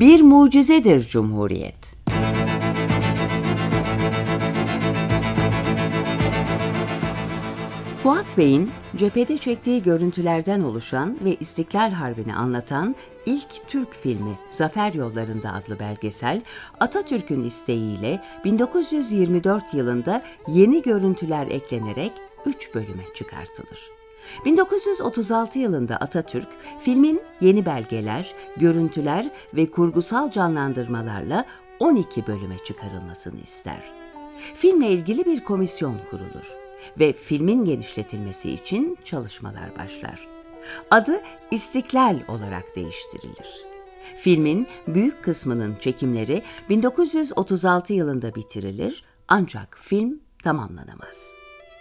Bir mucizedir Cumhuriyet. Fuat Bey'in cephede çektiği görüntülerden oluşan ve İstiklal Harbi'ni anlatan ilk Türk filmi Zafer Yollarında adlı belgesel, Atatürk'ün isteğiyle 1924 yılında yeni görüntüler eklenerek 3 bölüme çıkartılır. 1936 yılında Atatürk, filmin yeni belgeler, görüntüler ve kurgusal canlandırmalarla 12 bölüme çıkarılmasını ister. Filmle ilgili bir komisyon kurulur ve filmin genişletilmesi için çalışmalar başlar. Adı İstiklal olarak değiştirilir. Filmin büyük kısmının çekimleri 1936 yılında bitirilir ancak film tamamlanamaz.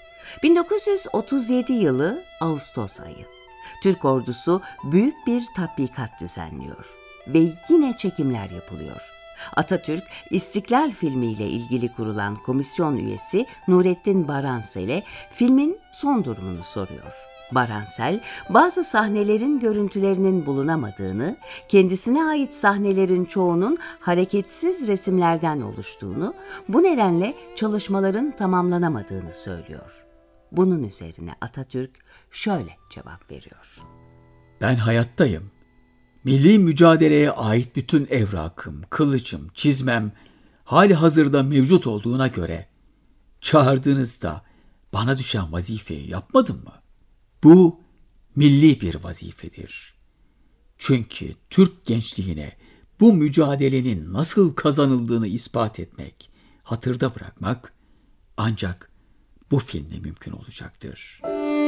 1937 yılı Ağustos ayı. Türk ordusu büyük bir tatbikat düzenliyor ve yine çekimler yapılıyor. Atatürk, İstiklal filmiyle ilgili kurulan komisyon üyesi Nurettin Baransel'e filmin son durumunu soruyor. Baransel, bazı sahnelerin görüntülerinin bulunamadığını, kendisine ait sahnelerin çoğunun hareketsiz resimlerden oluştuğunu, bu nedenle çalışmaların tamamlanamadığını söylüyor. Bunun üzerine Atatürk şöyle cevap veriyor. Ben hayattayım. Milli mücadeleye ait bütün evrakım, kılıcım, çizmem hali hazırda mevcut olduğuna göre çağırdığınızda bana düşen vazifeyi yapmadım mı? Bu milli bir vazifedir. Çünkü Türk gençliğine bu mücadelenin nasıl kazanıldığını ispat etmek, hatırda bırakmak ancak bu filmle mümkün olacaktır.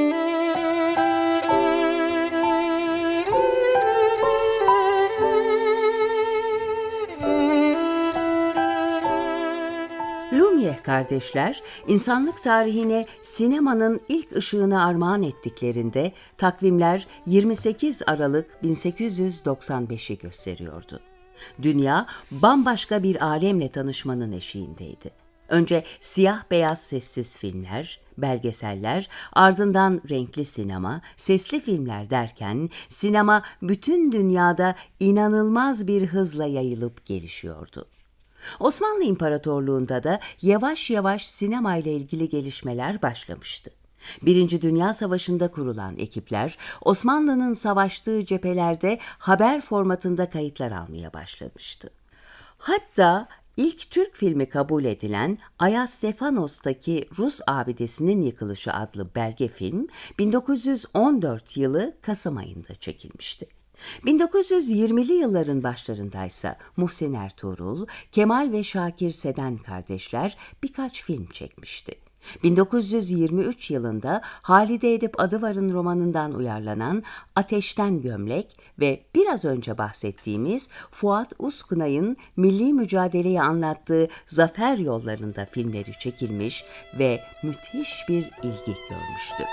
Lumière kardeşler, insanlık tarihine sinemanın ilk ışığını armağan ettiklerinde takvimler 28 Aralık 1895'i gösteriyordu. Dünya bambaşka bir alemle tanışmanın eşiğindeydi. Önce siyah beyaz sessiz filmler, belgeseller, ardından renkli sinema, sesli filmler derken sinema bütün dünyada inanılmaz bir hızla yayılıp gelişiyordu. Osmanlı İmparatorluğu'nda da yavaş yavaş sinema ile ilgili gelişmeler başlamıştı. Birinci Dünya Savaşı'nda kurulan ekipler Osmanlı'nın savaştığı cephelerde haber formatında kayıtlar almaya başlamıştı. Hatta ilk Türk filmi kabul edilen Ayastefanos'taki Rus abidesinin yıkılışı adlı belge film 1914 yılı Kasım ayında çekilmişti. 1920'li yılların başlarındaysa Muhsin Ertuğrul, Kemal ve Şakir Seden kardeşler birkaç film çekmişti. 1923 yılında Halide Edip Adıvar'ın romanından uyarlanan Ateşten Gömlek ve biraz önce bahsettiğimiz Fuat Uzkınay'ın milli mücadeleyi anlattığı Zafer Yollarında filmleri çekilmiş ve müthiş bir ilgi görmüştü.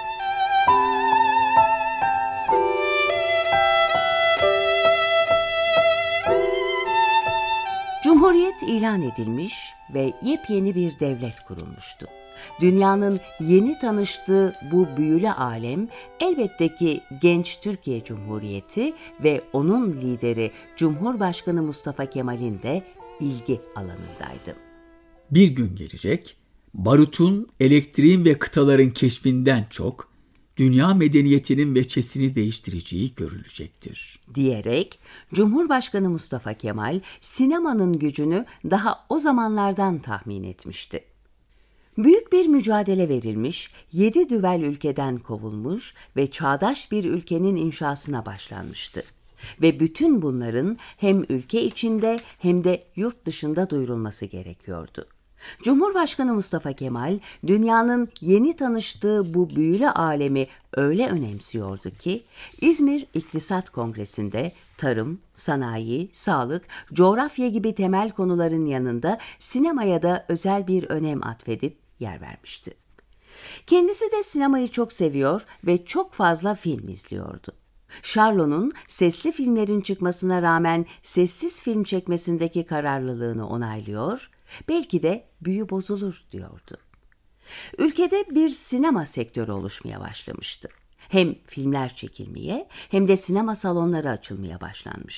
Cumhuriyet ilan edilmiş ve yepyeni bir devlet kurulmuştu. Dünyanın yeni tanıştığı bu büyülü alem elbette ki genç Türkiye Cumhuriyeti ve onun lideri Cumhurbaşkanı Mustafa Kemal'in de ilgi alanındaydı. Bir gün gelecek, barutun, elektriğin ve kıtaların keşfinden çok dünya medeniyetinin veçesini değiştireceği görülecektir diyerek Cumhurbaşkanı Mustafa Kemal sinemanın gücünü daha o zamanlardan tahmin etmişti. Büyük bir mücadele verilmiş, 7 düvel ülkeden kovulmuş ve çağdaş bir ülkenin inşasına başlanmıştı. Ve bütün bunların hem ülke içinde hem de yurt dışında duyurulması gerekiyordu. Cumhurbaşkanı Mustafa Kemal, dünyanın yeni tanıştığı bu büyülü alemi öyle önemsiyordu ki, İzmir İktisat Kongresi'nde tarım, sanayi, sağlık, coğrafya gibi temel konuların yanında sinemaya da özel bir önem atfedip yer vermişti. Kendisi de sinemayı çok seviyor ve çok fazla film izliyordu. Charlot'un sesli filmlerin çıkmasına rağmen sessiz film çekmesindeki kararlılığını onaylıyor, belki de büyü bozulur diyordu. Ülkede bir sinema sektörü oluşmaya başlamıştı. Hem filmler çekilmeye hem de sinema salonları açılmaya başlanmıştı.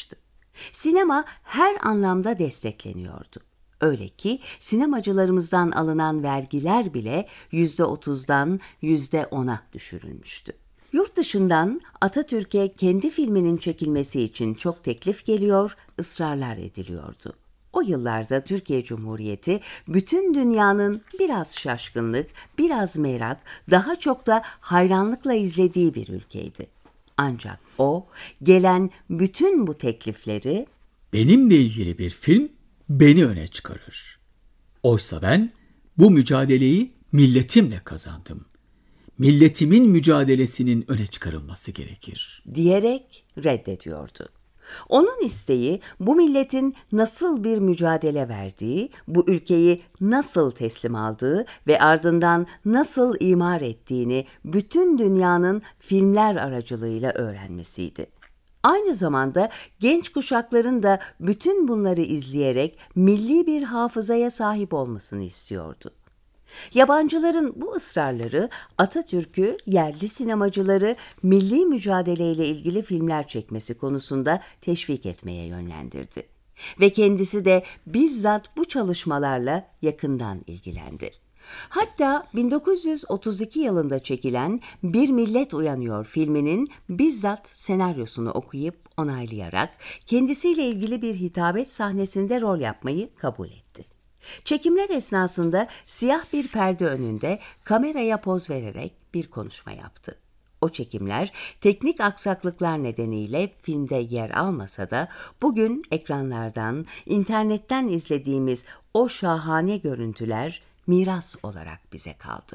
Sinema her anlamda destekleniyordu. Öyle ki sinemacılarımızdan alınan vergiler bile %30'dan %10'a düşürülmüştü. Yurt dışından Atatürk'e kendi filminin çekilmesi için çok teklif geliyor, ısrarlar ediliyordu. O yıllarda Türkiye Cumhuriyeti bütün dünyanın biraz şaşkınlık, biraz merak, daha çok da hayranlıkla izlediği bir ülkeydi. Ancak o gelen bütün bu teklifleri Benimle ilgili bir film beni öne çıkarır. Oysa ben bu mücadeleyi milletimle kazandım. Milletimin mücadelesinin öne çıkarılması gerekir. diyerek reddediyordu. Onun isteği bu milletin nasıl bir mücadele verdiği, bu ülkeyi nasıl teslim aldığı ve ardından nasıl imar ettiğini bütün dünyanın filmler aracılığıyla öğrenmesiydi. Aynı zamanda genç kuşakların da bütün bunları izleyerek milli bir hafızaya sahip olmasını istiyordu. Yabancıların bu ısrarları Atatürk'ü yerli sinemacıları milli mücadeleyle ilgili filmler çekmesi konusunda teşvik etmeye yönlendirdi. Ve kendisi de bizzat bu çalışmalarla yakından ilgilendi. Hatta 1932 yılında çekilen Bir Millet Uyanıyor filminin bizzat senaryosunu okuyup onaylayarak kendisiyle ilgili bir hitabet sahnesinde rol yapmayı kabul etti. Çekimler esnasında siyah bir perde önünde kameraya poz vererek bir konuşma yaptı. O çekimler teknik aksaklıklar nedeniyle filmde yer almasa da bugün ekranlardan, internetten izlediğimiz o şahane görüntüler miras olarak bize kaldı.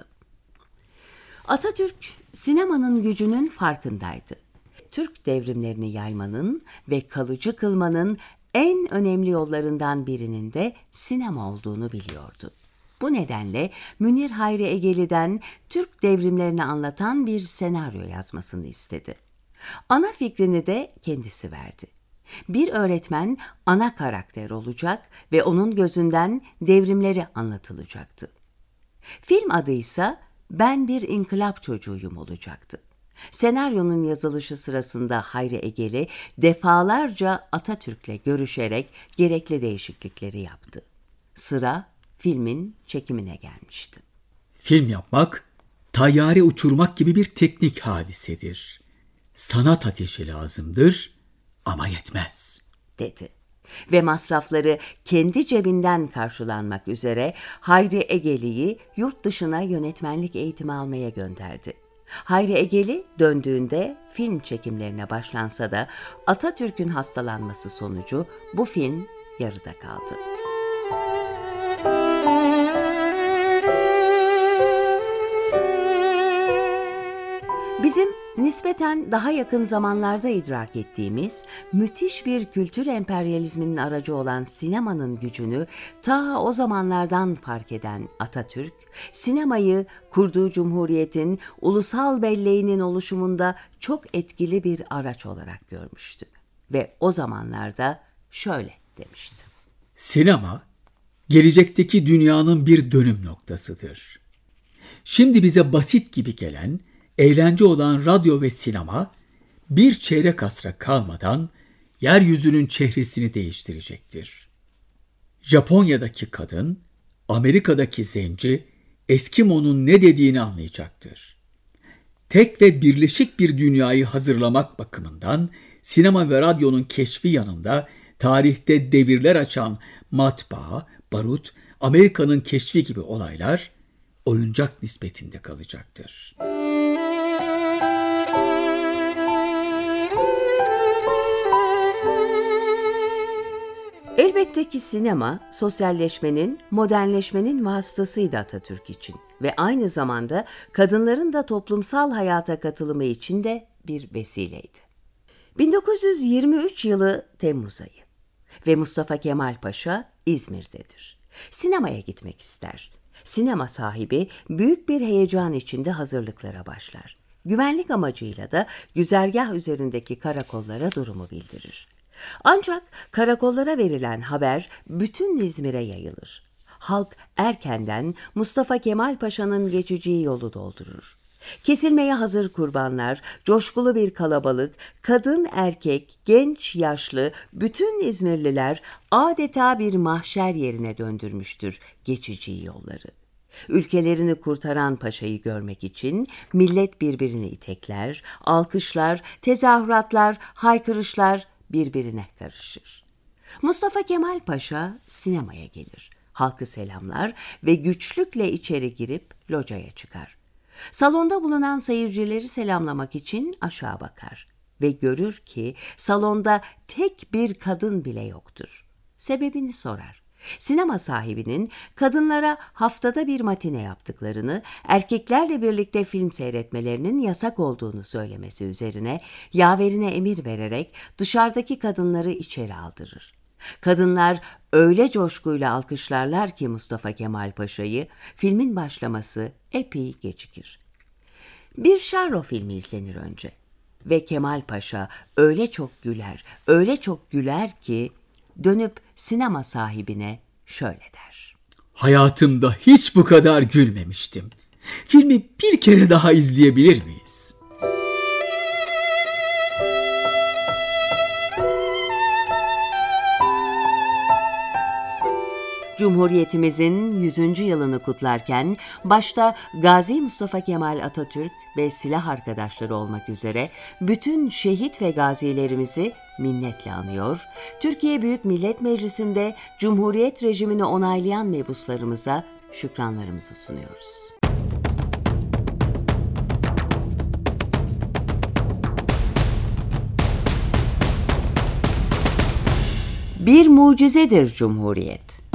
Atatürk sinemanın gücünün farkındaydı. Türk devrimlerini yaymanın ve kalıcı kılmanın en önemli yollarından birinin de sinema olduğunu biliyordu. Bu nedenle Münir Hayri Egeli'den Türk devrimlerini anlatan bir senaryo yazmasını istedi. Ana fikrini de kendisi verdi. Bir öğretmen ana karakter olacak ve onun gözünden devrimleri anlatılacaktı. Film adı ise Ben Bir İnkılap Çocuğuyum olacaktı. Senaryonun yazılışı sırasında Hayri Egeli defalarca Atatürk'le görüşerek gerekli değişiklikleri yaptı. Sıra filmin çekimine gelmişti. Film yapmak, tayyare uçurmak gibi bir teknik hadisedir. Sanat ateşi lazımdır ama yetmez, dedi. Ve masrafları kendi cebinden karşılanmak üzere Hayri Egeli'yi yurt dışına yönetmenlik eğitimi almaya gönderdi. Hayri Egeli döndüğünde film çekimlerine başlansa da Atatürk'ün hastalanması sonucu bu film yarıda kaldı. Bizim nispeten daha yakın zamanlarda idrak ettiğimiz müthiş bir kültür emperyalizminin aracı olan sinemanın gücünü ta o zamanlardan fark eden Atatürk, sinemayı kurduğu cumhuriyetin ulusal belleğinin oluşumunda çok etkili bir araç olarak görmüştü. Ve o zamanlarda şöyle demişti. Sinema, gelecekteki dünyanın bir dönüm noktasıdır. Şimdi bize basit gibi gelen, eğlence olan radyo ve sinema, bir çeyrek asra kalmadan yeryüzünün çehresini değiştirecektir. Japonya'daki kadın, Amerika'daki zenci, Eskimo'nun ne dediğini anlayacaktır. Tek ve birleşik bir dünyayı hazırlamak bakımından sinema ve radyonun keşfi yanında tarihte devirler açan matbaa, barut, Amerika'nın keşfi gibi olaylar oyuncak nispetinde kalacaktır. Elbette ki sinema, sosyalleşmenin, modernleşmenin vasıtasıydı Atatürk için ve aynı zamanda kadınların da toplumsal hayata katılımı için de bir vesileydi. 1923 yılı Temmuz ayı ve Mustafa Kemal Paşa İzmir'dedir. Sinemaya gitmek ister. Sinema sahibi büyük bir heyecan içinde hazırlıklara başlar. Güvenlik amacıyla da güzergah üzerindeki karakollara durumu bildirir. Ancak karakollara verilen haber bütün İzmir'e yayılır. Halk erkenden Mustafa Kemal Paşa'nın geçeceği yolu doldurur. Kesilmeye hazır kurbanlar, coşkulu bir kalabalık, kadın, erkek, genç, yaşlı, bütün İzmirliler adeta bir mahşer yerine döndürmüştür geçici yolları. Ülkelerini kurtaran paşayı görmek için millet birbirini itekler, alkışlar, tezahüratlar, haykırışlar birbirine karışır. Mustafa Kemal Paşa sinemaya gelir, halkı selamlar ve güçlükle içeri girip locaya çıkar. Salonda bulunan seyircileri selamlamak için aşağı bakar ve görür ki salonda tek bir kadın bile yoktur. Sebebini sorar. Sinema sahibinin kadınlara haftada bir matine yaptıklarını, erkeklerle birlikte film seyretmelerinin yasak olduğunu söylemesi üzerine yaverine emir vererek dışarıdaki kadınları içeri aldırır. Kadınlar öyle coşkuyla alkışlarlar ki Mustafa Kemal Paşa'yı, filmin başlaması epey gecikir. Bir Şarro filmi izlenir önce ve Kemal Paşa öyle çok güler ki dönüp sinema sahibine şöyle der. Hayatımda hiç bu kadar gülmemiştim. Filmi bir kere daha izleyebilir miyiz? Cumhuriyetimizin 100. yılını kutlarken başta Gazi Mustafa Kemal Atatürk ve silah arkadaşları olmak üzere bütün şehit ve gazilerimizi minnetle anıyor, Türkiye Büyük Millet Meclisi'nde Cumhuriyet rejimini onaylayan mebuslarımıza şükranlarımızı sunuyoruz. Bir mucizedir Cumhuriyet.